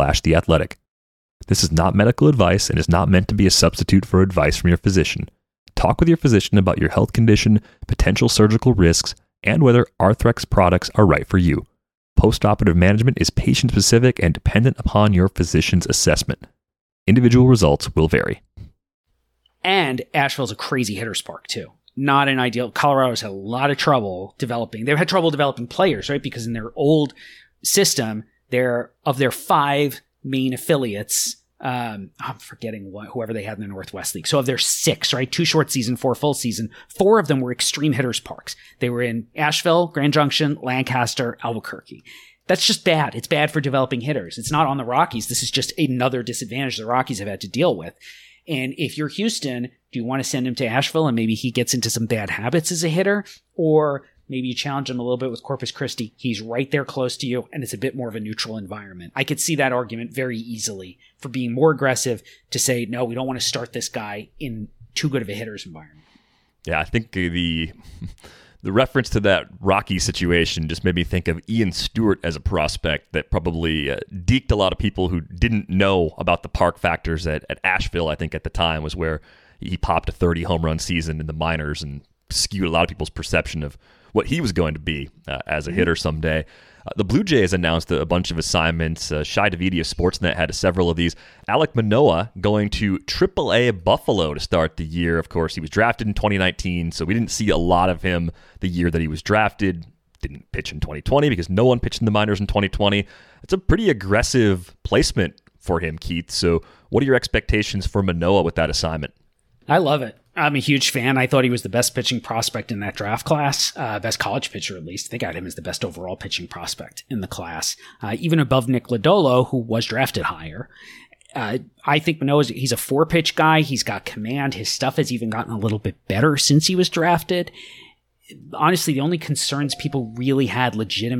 arthrex.info/theathletic. This is not medical advice and is not meant to be a substitute for advice from your physician. talk with your physician about your health condition, potential surgical risks, and whether Arthrex products are right for you. Postoperative management is patient-specific and dependent upon your physician's assessment. Individual results will vary. And Asheville's a crazy hitter's park, too. Not an ideal. Colorado's had a lot of trouble developing. They've had trouble developing players, right? Because in their old system, of their 5 main affiliates, I'm forgetting whoever they had in the Northwest League. So of their 6, right? 2 short season, 4 full season, 4 of them were extreme hitters parks. They were in Asheville, Grand Junction, Lancaster, Albuquerque. That's just bad. It's bad for developing hitters. It's not on the Rockies. This is just another disadvantage the Rockies have had to deal with. And if you're Houston, do you want to send him to Asheville and maybe he gets into some bad habits as a hitter? Or maybe you challenge him a little bit with Corpus Christi. He's right there close to you, and it's a bit more of a neutral environment. I could see that argument very easily for being more aggressive to say, no, we don't want to start this guy in too good of a hitter's environment. Yeah, I think the reference to that Rocky situation just made me think of Ian Stewart as a prospect that probably deked a lot of people who didn't know about the park factors at Asheville, I think at the time, was where he popped a 30 home run season in the minors and skewed a lot of people's perception of what he was going to be as a hitter someday. The Blue Jays announced a bunch of assignments. Shai Davidi of Sportsnet had several of these. Alek Manoah going to AAA Buffalo to start the year. Of course, he was drafted in 2019, so we didn't see a lot of him the year that he was drafted. Didn't pitch in 2020 because no one pitched in the minors in 2020. It's a pretty aggressive placement for him, Keith. So what are your expectations for Manoah with that assignment? I love it. I'm a huge fan. I thought he was the best pitching prospect in that draft class, best college pitcher at least. They got him as the best overall pitching prospect in the class, even above Nick Lodolo, who was drafted higher. I think he's a 4-pitch guy. He's got command. His stuff has even gotten a little bit better since he was drafted. Honestly, the only concerns people really had,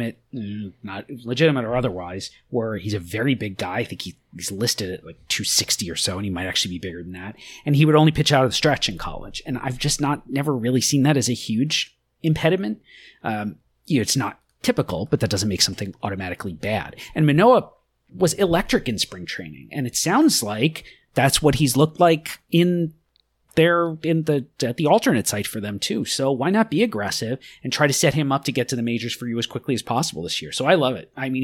not legitimate or otherwise, were he's a very big guy. I think he's listed at like 260 or so, and he might actually be bigger than that. And he would only pitch out of the stretch in college. And I've just never really seen that as a huge impediment. It's not typical, but that doesn't make something automatically bad. And Manoah was electric in spring training, and it sounds like that's what he's looked like at the alternate site for them too. So why not be aggressive and try to set him up to get to the majors for you as quickly as possible this year? So I love it. I mean,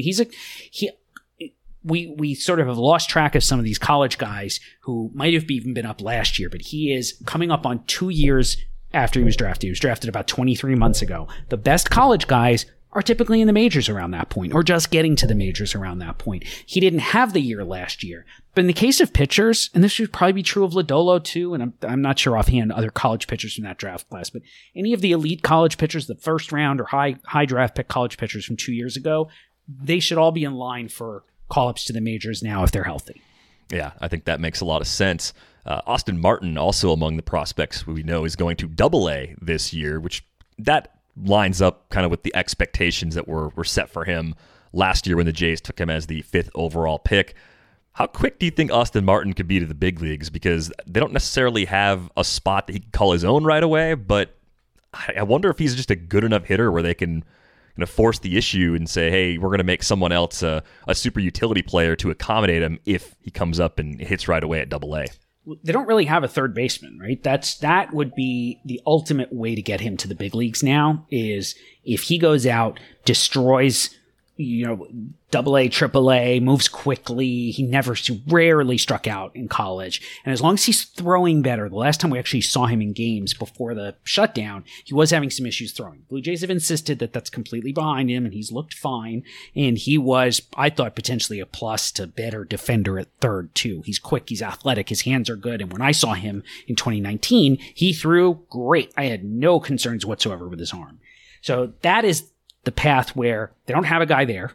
we sort of have lost track of some of these college guys who might have even been up last year, but he is coming up on 2 years after he was drafted. He was drafted about 23 months ago. The best college guys are typically in the majors around that point, or just getting to the majors around that point. He didn't have the year last year. But in the case of pitchers, and this should probably be true of Lodolo too, and I'm not sure offhand other college pitchers from that draft class, but any of the elite college pitchers, the first round or high draft pick college pitchers from 2 years ago, they should all be in line for call-ups to the majors now if they're healthy. Yeah, I think that makes a lot of sense. Austin Martin, also among the prospects we know, is going to AA this year, which that lines up kind of with the expectations that were set for him last year when the Jays took him as the 5th overall pick. How quick do you think Austin Martin could be to the big leagues? Because they don't necessarily have a spot that he can call his own right away, but I wonder if he's just a good enough hitter where they can force the issue and say, hey, we're going to make someone else a super utility player to accommodate him if he comes up and hits right away at AA. They don't really have a third baseman, right? That would be the ultimate way to get him to the big leagues now, is if he goes out, destroys, AA, AAA, moves quickly. He rarely struck out in college. And as long as he's throwing better, the last time we actually saw him in games before the shutdown, he was having some issues throwing. Blue Jays have insisted that that's completely behind him, and he's looked fine. And he was, I thought, potentially a plus to better defender at third, too. He's quick, he's athletic, his hands are good. And when I saw him in 2019, he threw great. I had no concerns whatsoever with his arm. So that is the path where they don't have a guy there.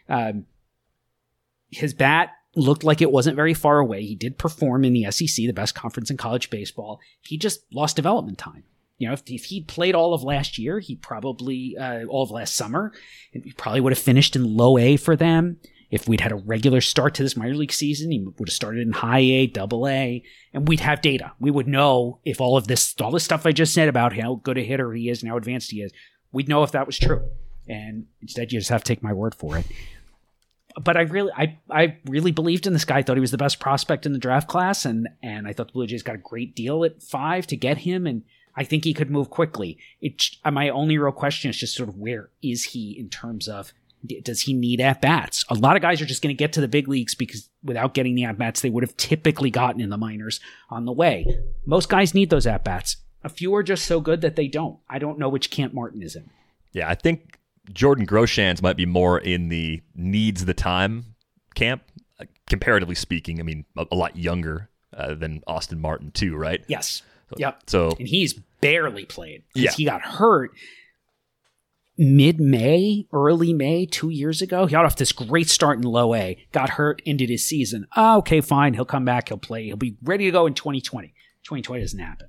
His bat looked like it wasn't very far away. He did perform in the SEC, the best conference in college baseball. He just lost development time. If he'd played all of last year, he probably, all of last summer, he probably would have finished in low A for them. If we'd had a regular start to this minor league season, he would have started in high A, AA, and we'd have data. We would know if all this stuff I just said about how good a hitter he is and how advanced he is, we'd know if that was true. And instead, you just have to take my word for it. But I really believed in this guy. I thought he was the best prospect in the draft class, and I thought the Blue Jays got a great deal at 5 to get him, and I think he could move quickly. My only real question is just sort of where is he in terms of, does he need at-bats? A lot of guys are just going to get to the big leagues because without getting the at-bats they would have typically gotten in the minors on the way. Most guys need those at-bats. A few are just so good that they don't. I don't know which camp Martin is in. Yeah, I think Jordan Groshans might be more in the needs the time camp, comparatively speaking. I mean, a lot younger than Austin Martin too, right? Yes. Yep. So, and he's barely played because yeah. he got hurt mid-May, early May, 2 years ago. He got off this great start in low A, got hurt, ended his season. Oh, okay, fine. He'll come back. He'll play. He'll be ready to go in 2020. 2020 doesn't happen.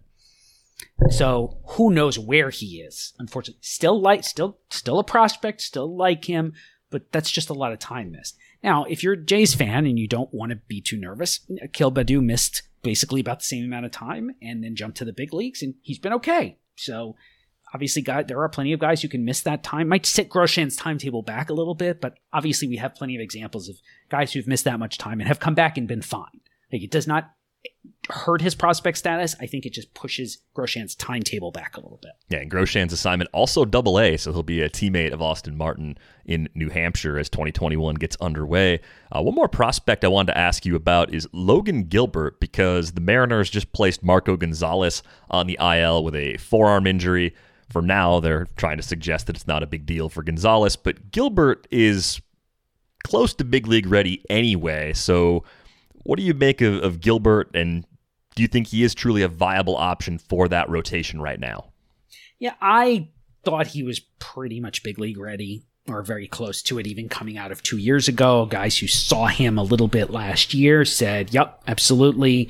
So who knows where he is, unfortunately. Still a prospect, still like him, but that's just a lot of time missed. Now, if you're a Jays fan and you don't want to be too nervous, Akil Baddoo missed basically about the same amount of time and then jumped to the big leagues, and he's been okay. So obviously, there are plenty of guys who can miss that time. Might set Grosjean's timetable back a little bit, but obviously we have plenty of examples of guys who've missed that much time and have come back and been fine. Like, it does not hurt his prospect status. I think it just pushes Grosjean's timetable back a little bit. Yeah, and Grosjean's assignment also Double-A, so he'll be a teammate of Austin Martin in New Hampshire as 2021 gets underway. One more prospect I wanted to ask you about is Logan Gilbert, because the Mariners just placed Marco Gonzalez on the IL with a forearm injury. For now, they're trying to suggest that it's not a big deal for Gonzalez, but Gilbert is close to big league ready anyway. So what do you make of Gilbert, and do you think he is truly a viable option for that rotation right now? Yeah, I thought he was pretty much big league ready, or very close to it, even coming out of 2 years ago. Guys who saw him a little bit last year said, yep, absolutely.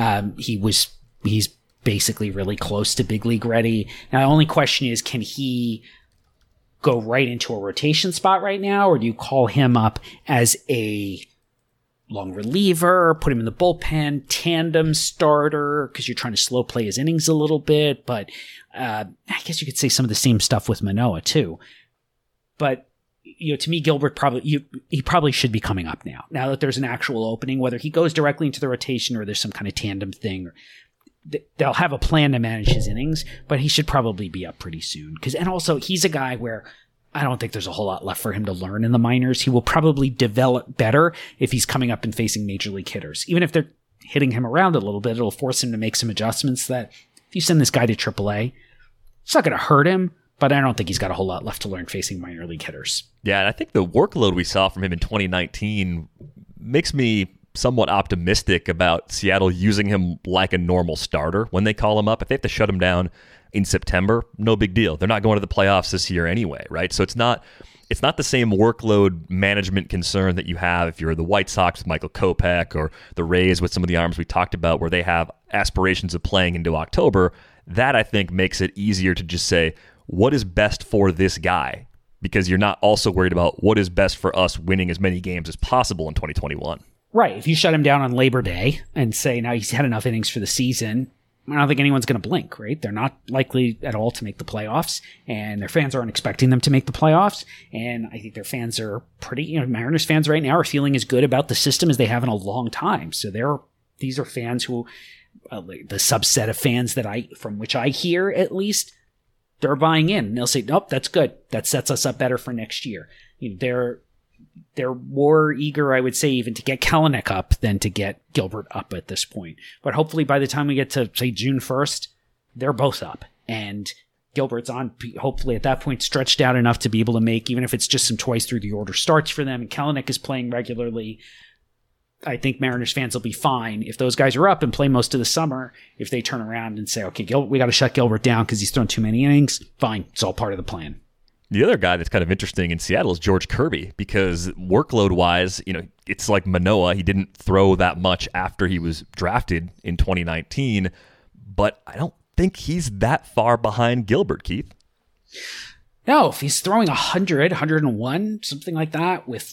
He's basically really close to big league ready. Now, the only question is, can he go right into a rotation spot right now, or do you call him up as a long reliever, put him in the bullpen, tandem starter, because you're trying to slow play his innings a little bit? But I guess you could say some of the same stuff with Manoah too. But to me, Gilbert he probably should be coming up now that there's an actual opening. Whether he goes directly into the rotation or there's some kind of tandem thing, they'll have a plan to manage his innings, but he should probably be up pretty soon. And also, he's a guy where I don't think there's a whole lot left for him to learn in the minors. He will probably develop better if he's coming up and facing major league hitters. Even if they're hitting him around a little bit, it'll force him to make some adjustments that if you send this guy to AAA, it's not going to hurt him, but I don't think he's got a whole lot left to learn facing minor league hitters. Yeah, and I think the workload we saw from him in 2019 makes me somewhat optimistic about Seattle using him like a normal starter when they call him up. If they have to shut him down in September, no big deal. They're not going to the playoffs this year anyway, right? So it's not the same workload management concern that you have if you're the White Sox with Michael Kopech, or the Rays with some of the arms we talked about where they have aspirations of playing into October. That, I think, makes it easier to just say, what is best for this guy? Because you're not also worried about what is best for us winning as many games as possible in 2021. Right. If you shut him down on Labor Day and say, now he's had enough innings for the season, I don't think anyone's going to blink, right? They're not likely at all to make the playoffs, and their fans aren't expecting them to make the playoffs. And I think their fans are Mariners fans right now are feeling as good about the system as they have in a long time. So these are fans who, the subset of fans from which I hear at least, they're buying in. And they'll say, nope, that's good. That sets us up better for next year. They're more eager, I would say, even to get Kelenic up than to get Gilbert up at this point. But hopefully by the time we get to, say, June 1st, they're both up. And Gilbert's on, hopefully at that point, stretched out enough to be able to make, even if it's just some twice through the order starts for them, and Kelenic is playing regularly, I think Mariners fans will be fine. If those guys are up and play most of the summer, if they turn around and say, okay, we got to shut Gilbert down because he's thrown too many innings, fine. It's all part of the plan. The other guy that's kind of interesting in Seattle is George Kirby, because workload-wise, it's like Manoah. He didn't throw that much after he was drafted in 2019, but I don't think he's that far behind Gilbert, Keith. No, if he's throwing 100, 101, something like that, with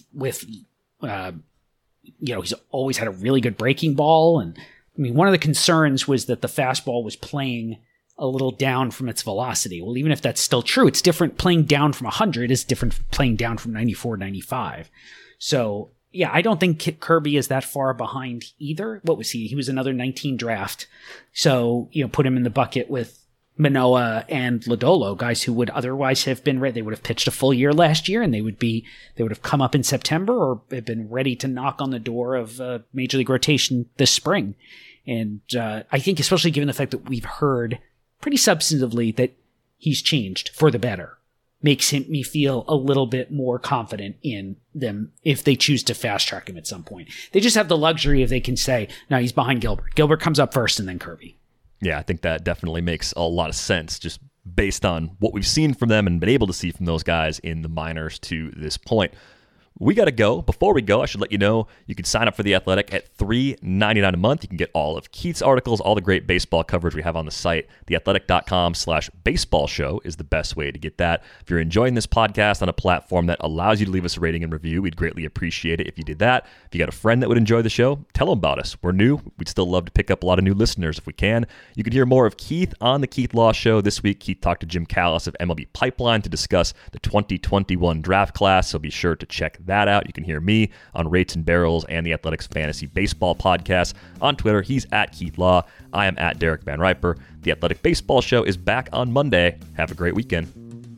he's always had a really good breaking ball. And I mean, one of the concerns was that the fastball was playing a little down from its velocity. Well, even if that's still true, it's different. Playing down from 100 is different from playing down from 94, 95. So, yeah, I don't think Kirby is that far behind either. What was he? He was another 19 draft. So, put him in the bucket with Manoah and Lodolo, guys who would otherwise have been ready. They would have pitched a full year last year, and they would have come up in September or have been ready to knock on the door of Major League rotation this spring. And I think, especially given the fact that we've heard pretty substantively that he's changed for the better, makes me feel a little bit more confident in them if they choose to fast track him at some point. They just have the luxury if they can say, no, he's behind Gilbert. Gilbert comes up first and then Kirby. Yeah, I think that definitely makes a lot of sense just based on what we've seen from them and been able to see from those guys in the minors to this point. We got to go. Before we go, I should let you know you can sign up for The Athletic at $3.99 a month. You can get all of Keith's articles, all the great baseball coverage we have on the site. TheAthletic.com/baseball show is the best way to get that. If you're enjoying this podcast on a platform that allows you to leave us a rating and review, we'd greatly appreciate it if you did that. If you got a friend that would enjoy the show, tell them about us. We're new. We'd still love to pick up a lot of new listeners if we can. You can hear more of Keith on The Keith Law Show. This week, Keith talked to Jim Callis of MLB Pipeline to discuss the 2021 draft class, so be sure to check that out. You can hear me on Rates and Barrels and the Athletics Fantasy Baseball Podcast. On Twitter, he's at Keith Law. I am at Derek Van Riper. The Athletic Baseball Show is back on Monday. Have a great weekend.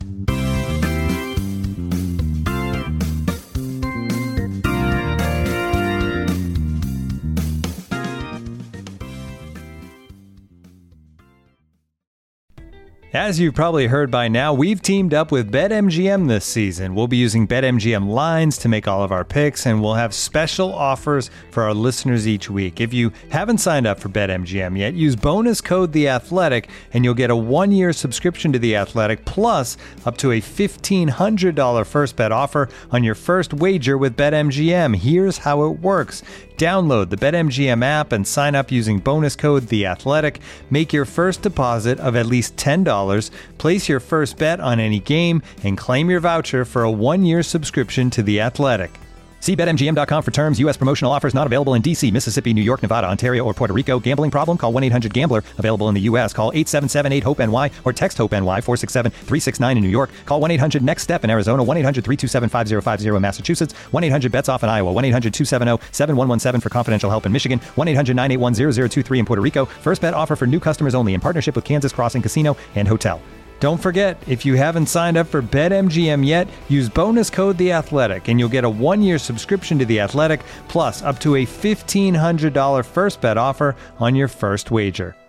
As you've probably heard by now, we've teamed up with BetMGM this season. We'll be using BetMGM lines to make all of our picks, and we'll have special offers for our listeners each week. If you haven't signed up for BetMGM yet, use bonus code TheAthletic, and you'll get a 1-year subscription to The Athletic, plus up to a $1,500 first bet offer on your first wager with BetMGM. Here's how it works. Download the BetMGM app and sign up using bonus code TheAthletic. Make your first deposit of at least $10. Place your first bet on any game and claim your voucher for a 1-year subscription to The Athletic. See BetMGM.com for terms. U.S. promotional offers not available in D.C., Mississippi, New York, Nevada, Ontario, or Puerto Rico. Gambling problem? Call 1-800-GAMBLER. Available in the U.S. Call 877-8-HOPE-NY or text HOPE-NY 467-369 in New York. Call 1-800-NEXT-STEP in Arizona. 1-800-327-5050 in Massachusetts. 1-800-BETS-OFF in Iowa. 1-800-270-7117 for confidential help in Michigan. 1-800-981-0023 in Puerto Rico. First bet offer for new customers only in partnership with Kansas Crossing Casino and Hotel. Don't forget, if you haven't signed up for BetMGM yet, use bonus code TheAthletic, and you'll get a 1-year subscription to The Athletic, plus up to a $1,500 first bet offer on your first wager.